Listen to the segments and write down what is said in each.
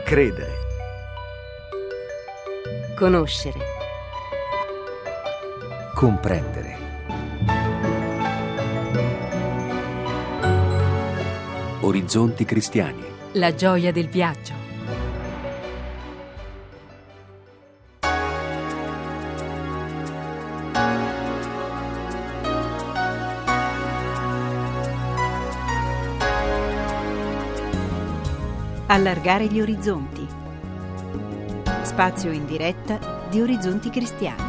Credere. Conoscere. Comprendere. Orizzonti cristiani. La gioia del viaggio. Allargare gli orizzonti. Spazio in diretta di Orizzonti Cristiani.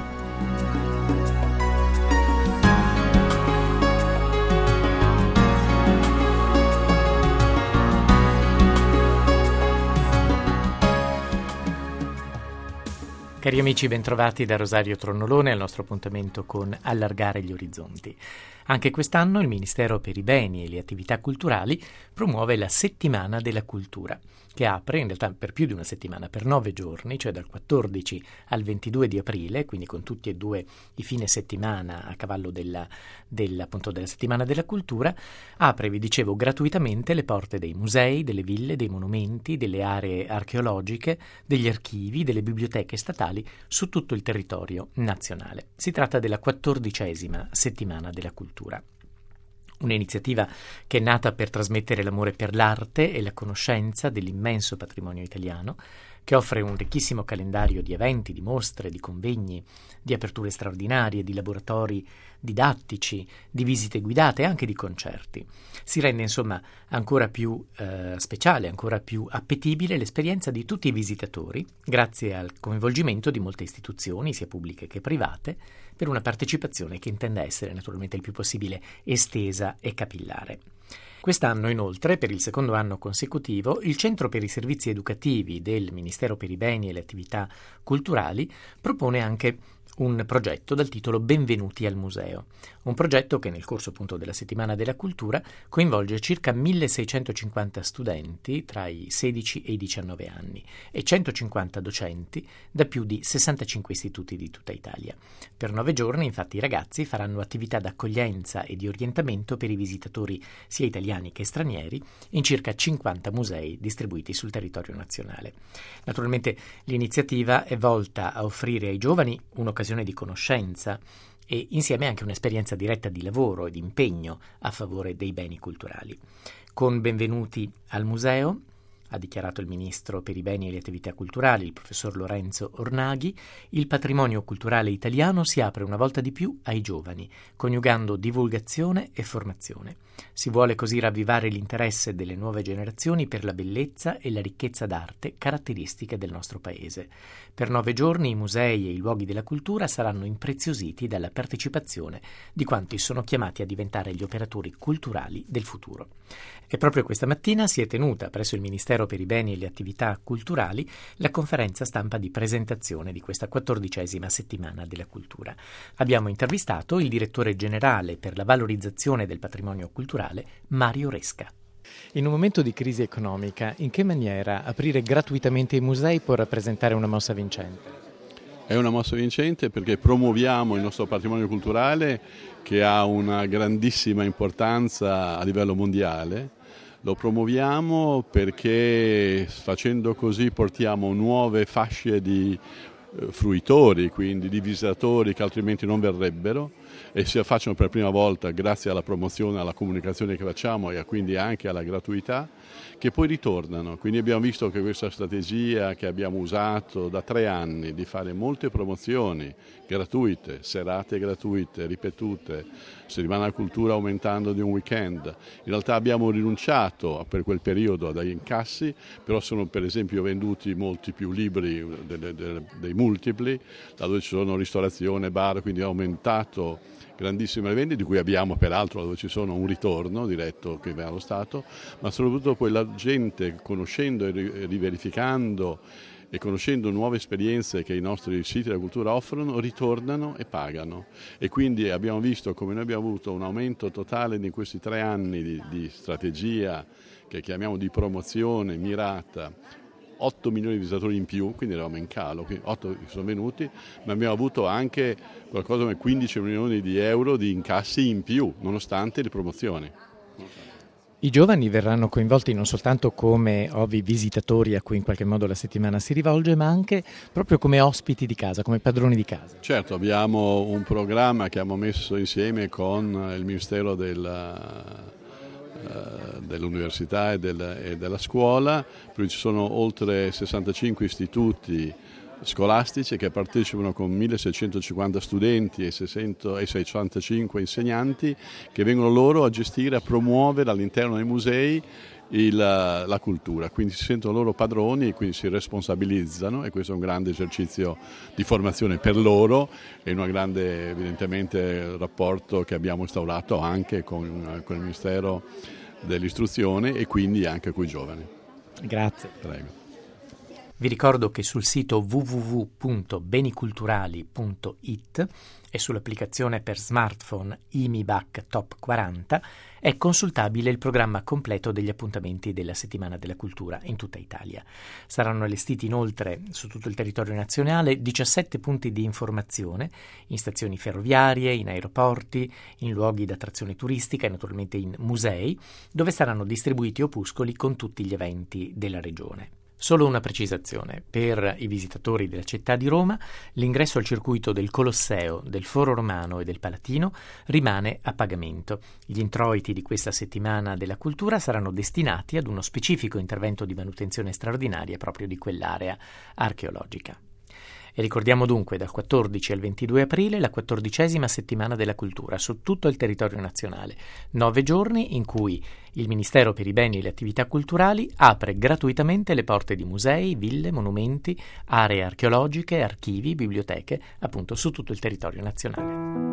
Cari amici, bentrovati da Rosario Tronnolone al nostro appuntamento con Allargare gli orizzonti. Anche quest'anno il Ministero per i Beni e le Attività Culturali promuove la Settimana della Cultura, che apre in realtà per più di una settimana, per 9 giorni, cioè dal 14 al 22 di aprile, quindi con tutti e due i fine settimana a cavallo della Settimana della Cultura. Apre, vi dicevo, gratuitamente le porte dei musei, delle ville, dei monumenti, delle aree archeologiche, degli archivi, delle biblioteche statali su tutto il territorio nazionale. Si tratta della 14ª Settimana della Cultura. Un'iniziativa che è nata per trasmettere l'amore per l'arte e la conoscenza dell'immenso patrimonio italiano, che offre un ricchissimo calendario di eventi, di mostre, di convegni, di aperture straordinarie, di laboratori didattici, di visite guidate e anche di concerti. Si rende insomma ancora più speciale, ancora più appetibile l'esperienza di tutti i visitatori, grazie al coinvolgimento di molte istituzioni, sia pubbliche che private, per una partecipazione che intende essere naturalmente il più possibile estesa e capillare. Quest'anno, inoltre, per il secondo anno consecutivo, il Centro per i Servizi Educativi del Ministero per i Beni e le Attività Culturali propone anche un progetto dal titolo Benvenuti al Museo, un progetto che nel corso appunto della Settimana della Cultura coinvolge circa 1650 studenti tra i 16 e i 19 anni e 150 docenti da più di 65 istituti di tutta Italia. Per 9 giorni, infatti, i ragazzi faranno attività d'accoglienza e di orientamento per i visitatori sia italiani che stranieri in circa 50 musei distribuiti sul territorio nazionale. Naturalmente l'iniziativa è volta a offrire ai giovani un'occasione di conoscenza e insieme anche un'esperienza diretta di lavoro e di impegno a favore dei beni culturali. Con Benvenuti al Museo, ha dichiarato il Ministro per i Beni e le Attività Culturali, il professor Lorenzo Ornaghi, il patrimonio culturale italiano si apre una volta di più ai giovani, coniugando divulgazione e formazione. Si vuole così ravvivare l'interesse delle nuove generazioni per la bellezza e la ricchezza d'arte caratteristiche del nostro paese. Per 9 giorni i musei e i luoghi della cultura saranno impreziositi dalla partecipazione di quanti sono chiamati a diventare gli operatori culturali del futuro. E proprio questa mattina si è tenuta presso il Ministero per i Beni e le Attività Culturali la conferenza stampa di presentazione di questa 14ª Settimana della Cultura. Abbiamo intervistato il direttore generale per la valorizzazione del patrimonio culturale, Mario Resca. In un momento di crisi economica, in che maniera aprire gratuitamente i musei può rappresentare una mossa vincente? È una mossa vincente perché promuoviamo il nostro patrimonio culturale che ha una grandissima importanza a livello mondiale. Lo promuoviamo perché facendo così portiamo nuove fasce di fruitori, quindi di visitatori che altrimenti non verrebbero e si affacciano per prima volta grazie alla promozione, alla comunicazione che facciamo e quindi anche alla gratuità, che poi ritornano. Quindi abbiamo visto che questa strategia che abbiamo usato da 3 anni di fare molte promozioni gratuite, serate gratuite, ripetute, settimana della cultura aumentando di un weekend, in realtà abbiamo rinunciato per quel periodo a degli incassi, però sono per esempio venduti molti più libri dei multipli, da dove ci sono ristorazione, bar, quindi è aumentato grandissime le vendite, di cui abbiamo peraltro dove ci sono un ritorno diretto che va allo Stato, ma soprattutto poi la gente conoscendo e riverificando e conoscendo nuove esperienze che i nostri siti della cultura offrono, ritornano e pagano. E quindi abbiamo visto come noi abbiamo avuto un aumento totale in questi 3 anni di strategia che chiamiamo di promozione mirata, 8 milioni di visitatori in più, quindi eravamo in calo, 8 sono venuti, ma abbiamo avuto anche qualcosa come 15 milioni di euro di incassi in più, nonostante le promozioni. I giovani verranno coinvolti non soltanto come ovvi visitatori a cui in qualche modo la settimana si rivolge, ma anche proprio come ospiti di casa, come padroni di casa. Certo, abbiamo un programma che abbiamo messo insieme con il Ministero dell'Università e della Scuola, per cui ci sono oltre 65 istituti scolastici che partecipano con 1650 studenti e 605 insegnanti che vengono loro a gestire, a promuovere all'interno dei musei la cultura, quindi si sentono loro padroni e quindi si responsabilizzano, e questo è un grande esercizio di formazione per loro e un grande evidentemente rapporto che abbiamo instaurato anche con il Ministero dell'Istruzione e quindi anche con i giovani. Grazie. Prego. Vi ricordo che sul sito www.beniculturali.it e sull'applicazione per smartphone IMIBAC Top 40 è consultabile il programma completo degli appuntamenti della Settimana della Cultura in tutta Italia. Saranno allestiti inoltre su tutto il territorio nazionale 17 punti di informazione in stazioni ferroviarie, in aeroporti, in luoghi d'attrazione turistica e naturalmente in musei, dove saranno distribuiti opuscoli con tutti gli eventi della regione. Solo una precisazione: per i visitatori della città di Roma l'ingresso al circuito del Colosseo, del Foro Romano e del Palatino rimane a pagamento. Gli introiti di questa settimana della cultura saranno destinati ad uno specifico intervento di manutenzione straordinaria proprio di quell'area archeologica. E ricordiamo dunque dal 14 al 22 aprile la 14ª settimana della cultura su tutto il territorio nazionale, 9 giorni in cui il Ministero per i beni e le attività culturali apre gratuitamente le porte di musei, ville, monumenti, aree archeologiche, archivi, biblioteche, appunto su tutto il territorio nazionale.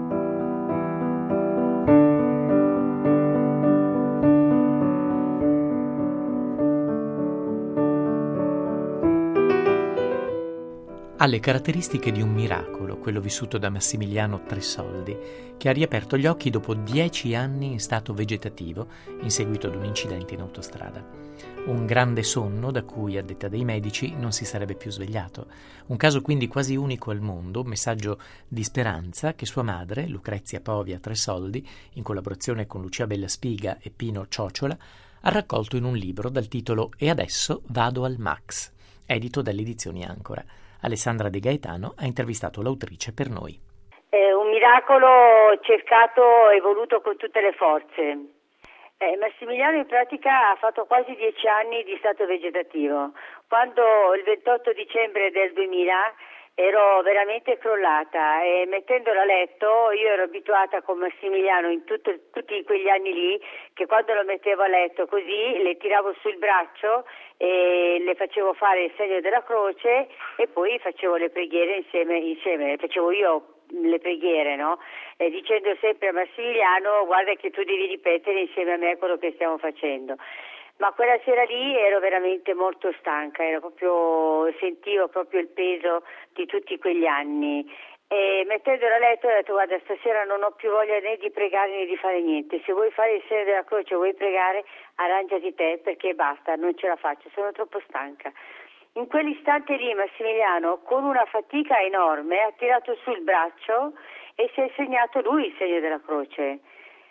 Ha le caratteristiche di un miracolo, quello vissuto da Massimiliano Tresoldi, che ha riaperto gli occhi dopo 10 anni in stato vegetativo in seguito ad un incidente in autostrada. Un grande sonno da cui, a detta dei medici, non si sarebbe più svegliato. Un caso quindi quasi unico al mondo, un messaggio di speranza che sua madre, Lucrezia Povia Tresoldi, in collaborazione con Lucia Bellaspiga e Pino Ciociola, ha raccolto in un libro dal titolo E adesso vado al Max, edito dalle edizioni Ancora. Alessandra De Gaetano ha intervistato l'autrice per noi. È un miracolo cercato e voluto con tutte le forze. Massimiliano in pratica ha fatto quasi 10 anni di stato vegetativo. Quando il 28 dicembre del 2000 ero veramente crollata e mettendola a letto, io ero abituata con Massimiliano in tutti quegli anni lì, che quando lo mettevo a letto così le tiravo sul braccio e le facevo fare il segno della croce e poi facevo le preghiere insieme, facevo io le preghiere, no? Dicendo sempre a Massimiliano: guarda che tu devi ripetere insieme a me quello che stiamo facendo. Ma quella sera lì ero veramente molto stanca, sentivo proprio il peso di tutti quegli anni e mettendola a letto ho detto: guarda, stasera non ho più voglia né di pregare né di fare niente, se vuoi fare il segno della croce, vuoi pregare, arrangiati te, perché basta, non ce la faccio, sono troppo stanca. In quell'istante lì Massimiliano, con una fatica enorme, ha tirato su il braccio e si è segnato lui il segno della croce.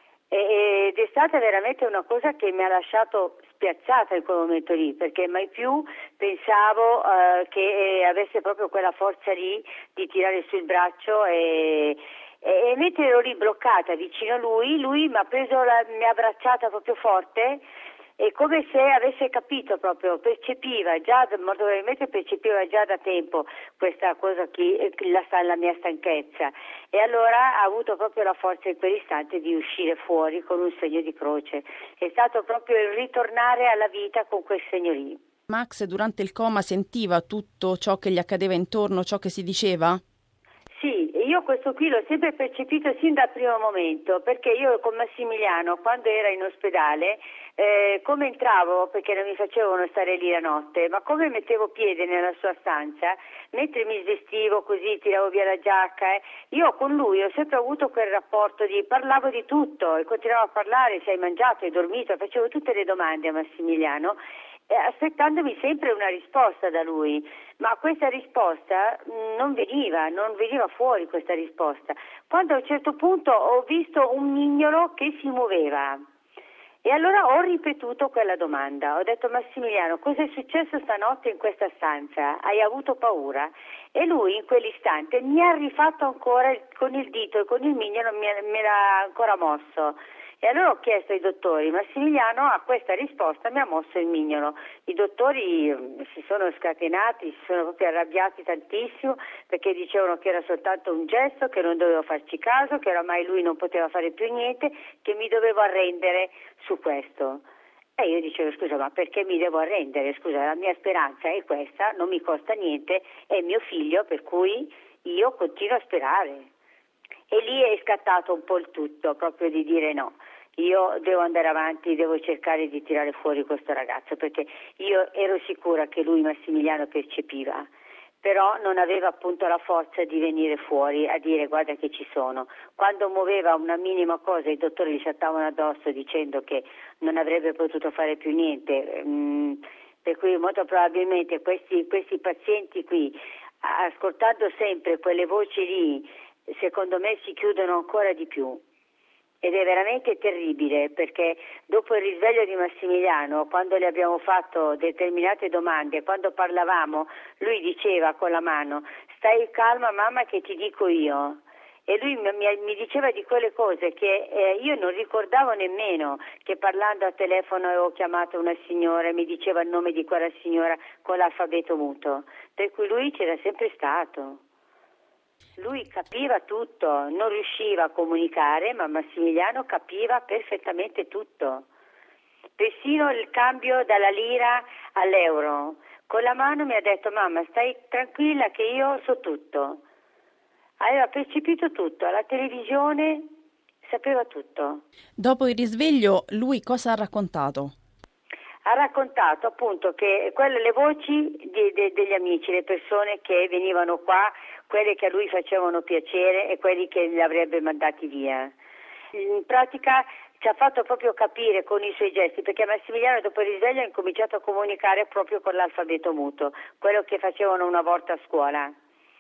Ed è stata veramente una cosa che mi ha lasciato spiazzata in quel momento lì, perché mai più pensavo che avesse proprio quella forza lì di tirare sul braccio e mentre ero lì bloccata vicino a lui mi ha abbracciata proprio forte. È come se avesse capito proprio, percepiva già, molto probabilmente percepiva già da tempo questa cosa la mia stanchezza, e allora ha avuto proprio la forza in quell'istante di uscire fuori con un segno di croce. È stato proprio il ritornare alla vita con quel segno lì. Max durante il coma sentiva tutto ciò che gli accadeva intorno, ciò che si diceva? Sì, io questo qui l'ho sempre percepito sin dal primo momento, perché io con Massimiliano, quando era in ospedale, come entravo, perché non mi facevano stare lì la notte, ma come mettevo piede nella sua stanza, mentre mi svestivo così, tiravo via la giacca, io con lui ho sempre avuto quel rapporto parlavo di tutto e continuavo a parlare: se hai mangiato, hai dormito, facevo tutte le domande a Massimiliano, aspettandomi sempre una risposta da lui, ma questa risposta non veniva fuori questa risposta. Quando a un certo punto ho visto un mignolo che si muoveva E allora ho ripetuto quella domanda, ho detto: Massimiliano, cosa è successo stanotte in questa stanza? Hai avuto paura? E lui in quell'istante mi ha rifatto ancora con il dito e con il mignolo me l'ha ancora mosso. E allora ho chiesto ai dottori, Massimiliano a questa risposta mi ha mosso il mignolo. I dottori si sono scatenati, si sono proprio arrabbiati tantissimo, perché dicevano che era soltanto un gesto, che non dovevo farci caso, che oramai lui non poteva fare più niente, che mi dovevo arrendere su questo. E io dicevo: scusa, ma perché mi devo arrendere? Scusa, la mia speranza è questa, non mi costa niente, è mio figlio, per cui io continuo a sperare. E lì è scattato un po' il tutto, proprio di dire: no, io devo andare avanti, devo cercare di tirare fuori questo ragazzo, perché io ero sicura che lui, Massimiliano, percepiva, però non aveva appunto la forza di venire fuori a dire: guarda che ci sono. Quando muoveva una minima cosa i dottori gli saltavano addosso dicendo che non avrebbe potuto fare più niente, per cui molto probabilmente questi pazienti qui, ascoltando sempre quelle voci lì, secondo me si chiudono ancora di più. Ed è veramente terribile, perché dopo il risveglio di Massimiliano, quando le abbiamo fatto determinate domande, quando parlavamo, lui diceva con la mano: stai calma mamma che ti dico io. E lui mi diceva di quelle cose che io non ricordavo nemmeno, che parlando al telefono avevo chiamato una signora e mi diceva il nome di quella signora con l'alfabeto muto, per cui lui c'era sempre stato. Lui capiva tutto, non riusciva a comunicare, ma Massimiliano capiva perfettamente tutto. Persino il cambio dalla lira all'euro. Con la mano mi ha detto: mamma, stai tranquilla che io so tutto. Aveva percepito tutto, alla televisione sapeva tutto. Dopo il risveglio, lui cosa ha raccontato? Ha raccontato appunto che le voci degli amici, le persone che venivano qua, quelle che a lui facevano piacere e quelli che li avrebbe mandati via. In pratica ci ha fatto proprio capire con i suoi gesti, perché Massimiliano dopo il risveglio ha incominciato a comunicare proprio con l'alfabeto muto, quello che facevano una volta a scuola.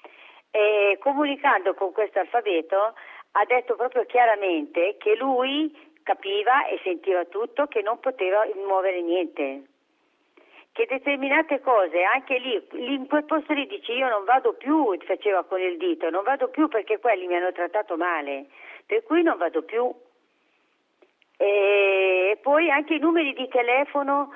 E comunicando con questo alfabeto ha detto proprio chiaramente che lui capiva e sentiva tutto, che non poteva muovere niente, che determinate cose, anche lì in quel posto lì dice: io non vado più, faceva con il dito, non vado più perché quelli mi hanno trattato male, per cui non vado più. E poi anche i numeri di telefono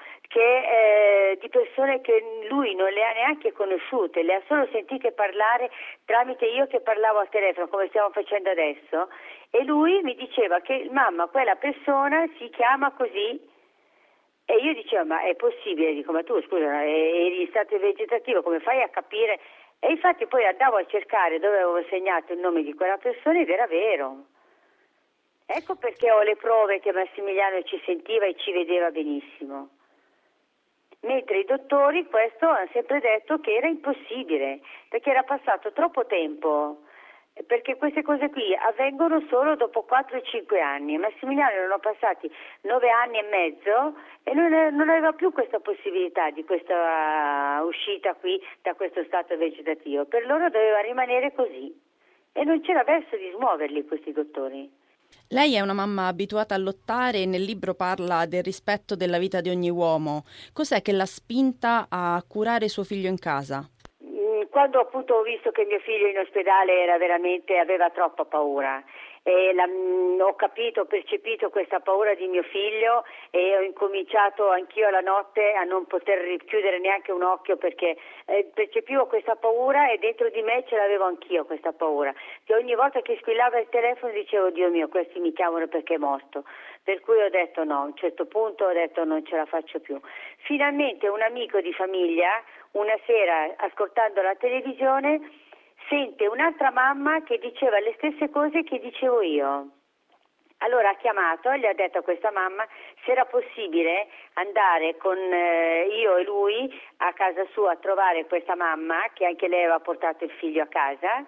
di persone che lui non le ha neanche conosciute, le ha solo sentite parlare tramite io che parlavo al telefono, come stiamo facendo adesso, e lui mi diceva che mamma, quella persona si chiama così. E io dicevo: ma è possibile? Dico: ma tu scusa, eri in stato vegetativo, come fai a capire? E infatti poi andavo a cercare dove avevo segnato il nome di quella persona ed era vero. Ecco perché ho le prove che Massimiliano ci sentiva e ci vedeva benissimo. Mentre i dottori questo hanno sempre detto che era impossibile, perché era passato troppo tempo, perché queste cose qui avvengono solo dopo 4 e 5 anni. Massimiliano erano passati 9 anni e mezzo e non aveva più questa possibilità di questa uscita qui da questo stato vegetativo. Per loro doveva rimanere così e non c'era verso di smuoverli questi dottori. Lei è una mamma abituata a lottare e nel libro parla del rispetto della vita di ogni uomo. Cos'è che l'ha spinta a curare suo figlio in casa? Quando appunto ho visto che mio figlio in ospedale aveva troppa paura e ho percepito questa paura di mio figlio e ho incominciato anch'io la notte a non poter richiudere neanche un occhio, perché percepivo questa paura e dentro di me ce l'avevo anch'io questa paura, che ogni volta che squillava il telefono dicevo: Dio mio, questi mi chiamano perché è morto. Per cui ho detto no, a un certo punto ho detto non ce la faccio più. Finalmente un amico di famiglia una sera, ascoltando la televisione, sente un'altra mamma che diceva le stesse cose che dicevo io. Allora ha chiamato e gli ha detto a questa mamma se era possibile andare con io e lui a casa sua a trovare questa mamma, che anche lei aveva portato il figlio a casa,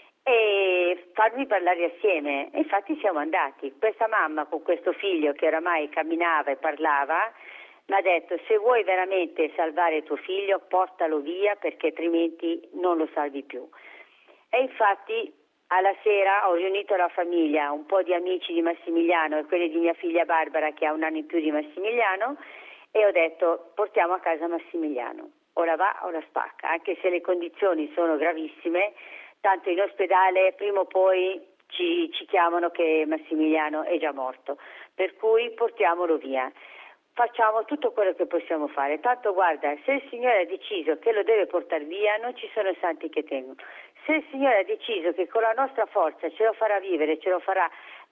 e farmi parlare assieme. E infatti siamo andati. Questa mamma con questo figlio che oramai camminava e parlava mi ha detto: se vuoi veramente salvare tuo figlio portalo via, perché altrimenti non lo salvi più. E infatti Alla sera ho riunito la famiglia, un po' di amici di Massimiliano e quelli di mia figlia Barbara che ha un anno in più di Massimiliano, e ho detto portiamo a casa Massimiliano, o la va o la spacca, anche se le condizioni sono gravissime, tanto in ospedale prima o poi ci chiamano che Massimiliano è già morto, per cui portiamolo via. Facciamo tutto quello che possiamo fare, tanto guarda, se il Signore ha deciso che lo deve portare via non ci sono santi che tengono. Se il Signore ha deciso che con la nostra forza ce lo farà vivere, ce lo farà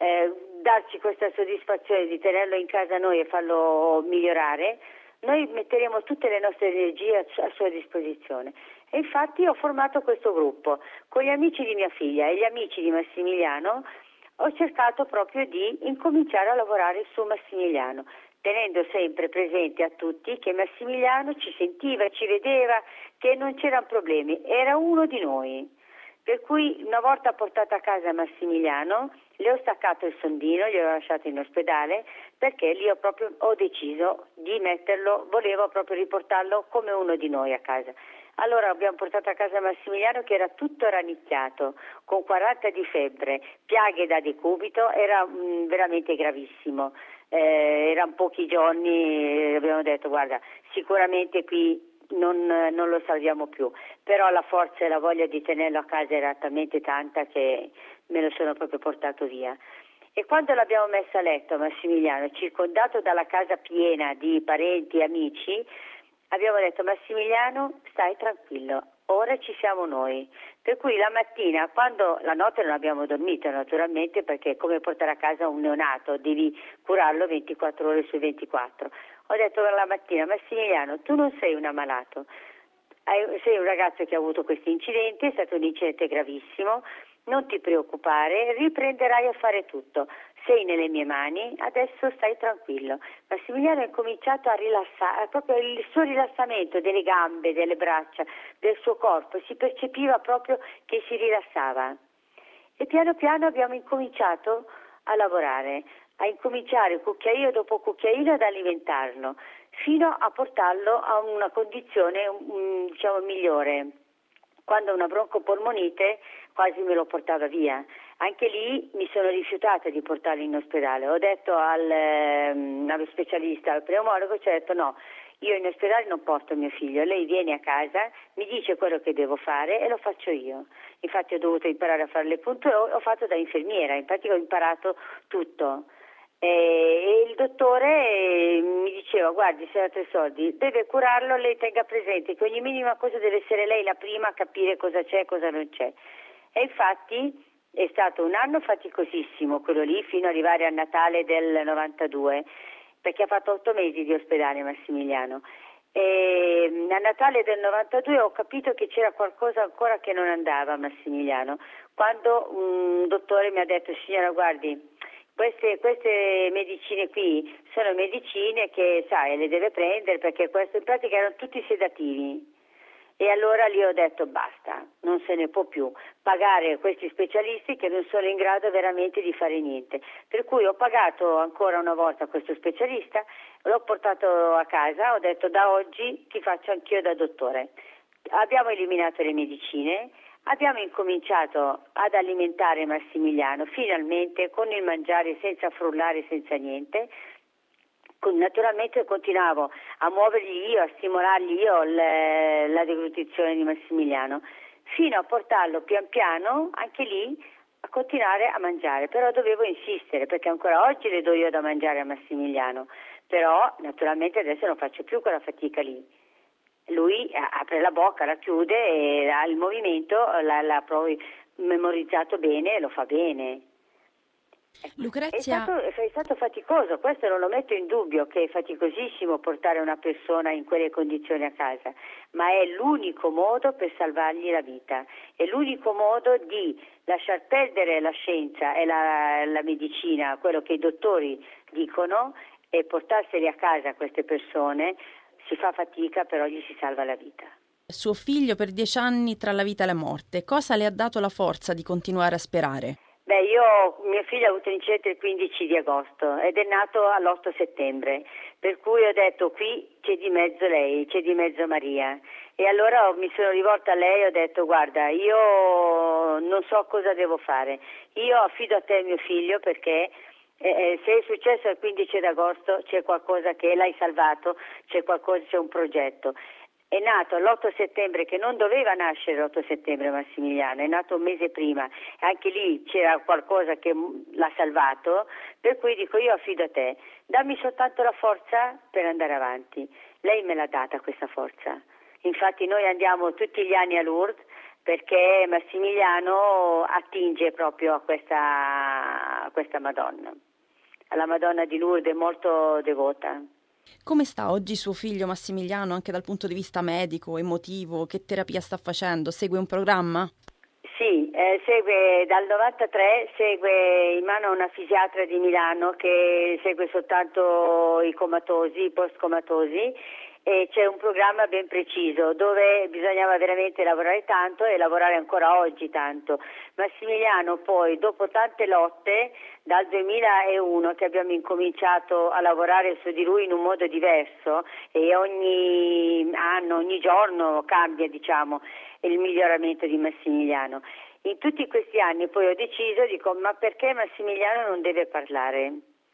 darci questa soddisfazione di tenerlo in casa noi e farlo migliorare, noi metteremo tutte le nostre energie a sua disposizione. E infatti ho formato questo gruppo con gli amici di mia figlia e gli amici di Massimiliano. Ho cercato proprio di incominciare a lavorare su Massimiliano, tenendo sempre presente a tutti che Massimiliano ci sentiva, ci vedeva, che non c'erano problemi, era uno di noi. Per cui una volta portato a casa Massimiliano le ho staccato il sondino, gliel'ho lasciato in ospedale perché lì ho deciso di metterlo, volevo proprio riportarlo come uno di noi a casa. Allora abbiamo portato a casa Massimiliano che era tutto rannicchiato, con 40 di febbre, piaghe da decubito, era veramente gravissimo. Erano pochi giorni, abbiamo detto guarda sicuramente qui non lo salviamo più, però la forza e la voglia di tenerlo a casa era talmente tanta che me lo sono proprio portato via. E quando l'abbiamo messo a letto Massimiliano, circondato dalla casa piena di parenti e amici, abbiamo detto Massimiliano stai tranquillo, ora ci siamo noi. Per cui la mattina, quando la notte non abbiamo dormito naturalmente perché è come portare a casa un neonato, devi curarlo 24 ore su 24. Ho detto la mattina Massimiliano tu non sei un ammalato, sei un ragazzo che ha avuto questo incidente, è stato un incidente gravissimo, non ti preoccupare, riprenderai a fare tutto. Sei nelle mie mani, adesso stai tranquillo. Massimiliano ha incominciato a rilassare, proprio il suo rilassamento delle gambe, delle braccia, del suo corpo, si percepiva proprio che si rilassava. E piano piano abbiamo incominciato a lavorare, a incominciare cucchiaino dopo cucchiaino ad alimentarlo, fino a portarlo a una condizione migliore. Quando una broncopolmonite quasi me lo portava via. Anche lì mi sono rifiutata di portarlo in ospedale. Ho detto allo specialista, al pneumologo, ci ho detto no, io in ospedale non porto mio figlio, lei viene a casa, mi dice quello che devo fare e lo faccio io. Infatti ho dovuto imparare a fare le punture, ho fatto da infermiera, infatti ho imparato tutto. E il dottore mi diceva guardi signora Tresoldi, deve curarlo, lei tenga presente che ogni minima cosa deve essere lei la prima a capire cosa c'è e cosa non c'è. E infatti è stato un anno faticosissimo quello lì fino ad arrivare a Natale del 92 perché ha fatto 8 mesi di ospedale Massimiliano. E a Natale del 92 ho capito che c'era qualcosa ancora che non andava a Massimiliano, quando un dottore mi ha detto signora guardi queste medicine qui sono medicine che sai le deve prendere perché in pratica erano tutti sedativi. E allora lì ho detto basta, non se ne può più pagare questi specialisti che non sono in grado veramente di fare niente. Per cui ho pagato ancora una volta questo specialista, l'ho portato a casa, ho detto da oggi ti faccio anch'io da dottore. Abbiamo eliminato le medicine, abbiamo incominciato ad alimentare Massimiliano finalmente con il mangiare senza frullare, senza niente. Naturalmente continuavo a muovergli io, a stimolargli io la deglutizione di Massimiliano, fino a portarlo pian piano anche lì a continuare a mangiare, però dovevo insistere perché ancora oggi le do io da mangiare a Massimiliano, però naturalmente adesso non faccio più quella fatica lì. Lui apre la bocca, la chiude e il movimento l'ha proprio memorizzato bene e lo fa bene. Lucrezia... È stato faticoso, questo non lo metto in dubbio, che è faticosissimo portare una persona in quelle condizioni a casa, ma è l'unico modo per salvargli la vita, è l'unico modo di lasciar perdere la scienza e la medicina, quello che i dottori dicono, e portarseli a casa queste persone. Si fa fatica, però gli si salva la vita. Suo figlio per 10 anni tra la vita e la morte, cosa le ha dato la forza di continuare a sperare? Mio figlio ha avuto l'incidente il 15 di agosto ed è nato all'8 settembre, per cui ho detto qui c'è di mezzo lei, c'è di mezzo Maria. E allora mi sono rivolta a lei e ho detto guarda, io non so cosa devo fare, io affido a te mio figlio perché se è successo il 15 d'agosto c'è qualcosa che l'hai salvato, c'è un progetto. È nato l'8 settembre che non doveva nascere l'8 settembre Massimiliano, è nato un mese prima, anche lì c'era qualcosa che l'ha salvato, per cui dico io affido a te, dammi soltanto la forza per andare avanti. Lei me l'ha data questa forza, infatti noi andiamo tutti gli anni a Lourdes perché Massimiliano attinge proprio a questa Madonna, alla Madonna di Lourdes, è molto devota. Come sta oggi suo figlio Massimiliano anche dal punto di vista medico, emotivo? Che terapia sta facendo? Segue un programma? Sì, segue dal 93, segue in mano a una fisiatra di Milano che segue soltanto i comatosi, i post-comatosi, e c'è un programma ben preciso dove bisognava veramente lavorare tanto e lavorare ancora oggi tanto. Massimiliano poi, dopo tante lotte, dal 2001 che abbiamo incominciato a lavorare su di lui in un modo diverso e ogni anno, ogni giorno cambia il miglioramento di Massimiliano. In tutti questi anni poi ho deciso, ma perché Massimiliano non deve parlare?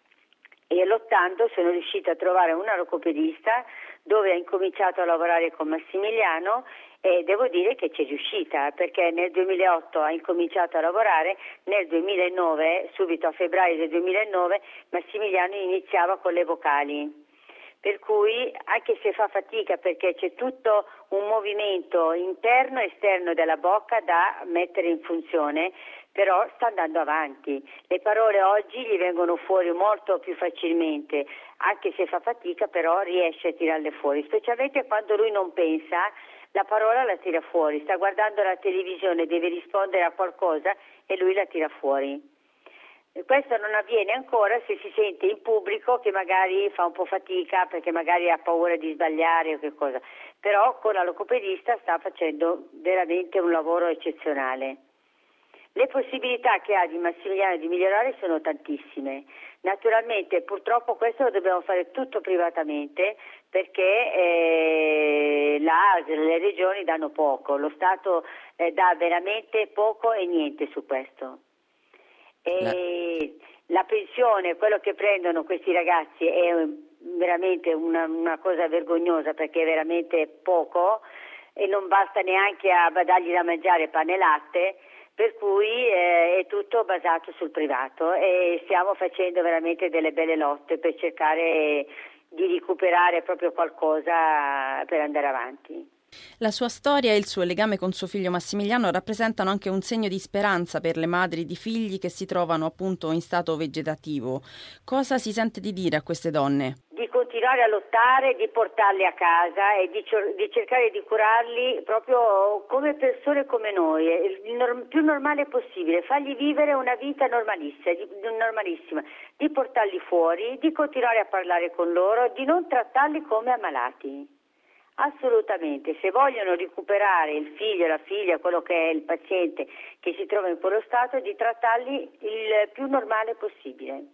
E lottando sono riuscita a trovare una logopedista dove ha incominciato a lavorare con Massimiliano e devo dire che c'è riuscita perché nel 2008 ha incominciato a lavorare, nel 2009, subito a febbraio del 2009, Massimiliano iniziava con le vocali. Per cui anche se fa fatica perché c'è tutto un movimento interno e esterno della bocca da mettere in funzione, però sta andando avanti. Le parole oggi gli vengono fuori molto più facilmente, anche se fa fatica però riesce a tirarle fuori, specialmente quando lui non pensa, la parola la tira fuori, sta guardando la televisione, deve rispondere a qualcosa e lui la tira fuori. Questo non avviene ancora se si sente in pubblico che magari fa un po' fatica perché magari ha paura di sbagliare o che cosa, però con la logopedista sta facendo veramente un lavoro eccezionale. Le possibilità che ha di Massimiliano di migliorare sono tantissime. Naturalmente purtroppo questo lo dobbiamo fare tutto privatamente perché le regioni danno poco, lo Stato dà veramente poco e niente su questo. E la pensione, quello che prendono questi ragazzi è veramente una cosa vergognosa perché è veramente poco e non basta neanche a dargli da mangiare pane e latte, per cui è tutto basato sul privato e stiamo facendo veramente delle belle lotte per cercare di recuperare proprio qualcosa per andare avanti. La sua storia e il suo legame con suo figlio Massimiliano rappresentano anche un segno di speranza per le madri di figli che si trovano appunto in stato vegetativo. Cosa si sente di dire a queste donne? Di continuare a lottare, di portarli a casa e di cercare di curarli proprio come persone come noi, il più normale possibile, fargli vivere una vita normalissima, di portarli fuori, di continuare a parlare con loro, di non trattarli come ammalati. Assolutamente, se vogliono recuperare il figlio, la figlia, quello che è il paziente che si trova in quello stato, di trattarli il più normale possibile.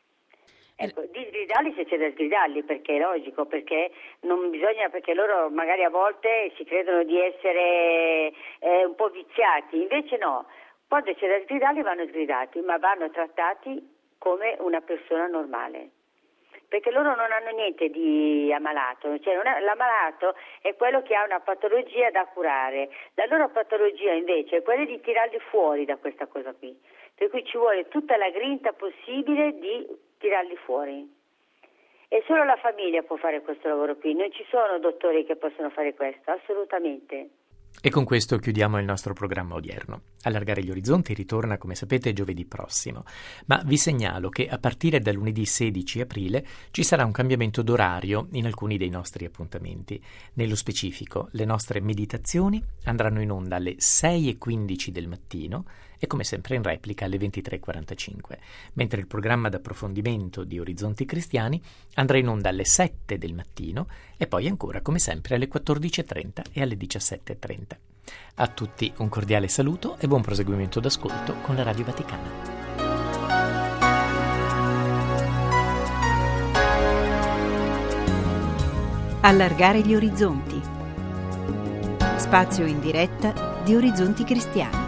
Ecco, di sgridarli se c'è da sgridarli, perché è logico, perché non bisogna, perché loro magari a volte si credono di essere un po' viziati, invece no, quando c'è da sgridarli vanno sgridati, ma vanno trattati come una persona normale. Perché loro non hanno niente di ammalato, l'ammalato è quello che ha una patologia da curare, la loro patologia invece è quella di tirarli fuori da questa cosa qui, per cui ci vuole tutta la grinta possibile di tirarli fuori. E solo la famiglia può fare questo lavoro qui, non ci sono dottori che possono fare questo, assolutamente. E con questo chiudiamo il nostro programma odierno. Allargare gli orizzonti ritorna, come sapete, giovedì prossimo, ma vi segnalo che a partire da lunedì 16 aprile ci sarà un cambiamento d'orario in alcuni dei nostri appuntamenti. Nello specifico, le nostre meditazioni andranno in onda alle 6:15 del mattino e come sempre in replica alle 23:45, mentre il programma d'approfondimento di Orizzonti Cristiani andrà in onda alle 7 del mattino e poi ancora come sempre alle 14:30 e alle 17:30. A tutti un cordiale saluto e buon proseguimento d'ascolto con la Radio Vaticana. Allargare gli orizzonti. Spazio in diretta di Orizzonti Cristiani.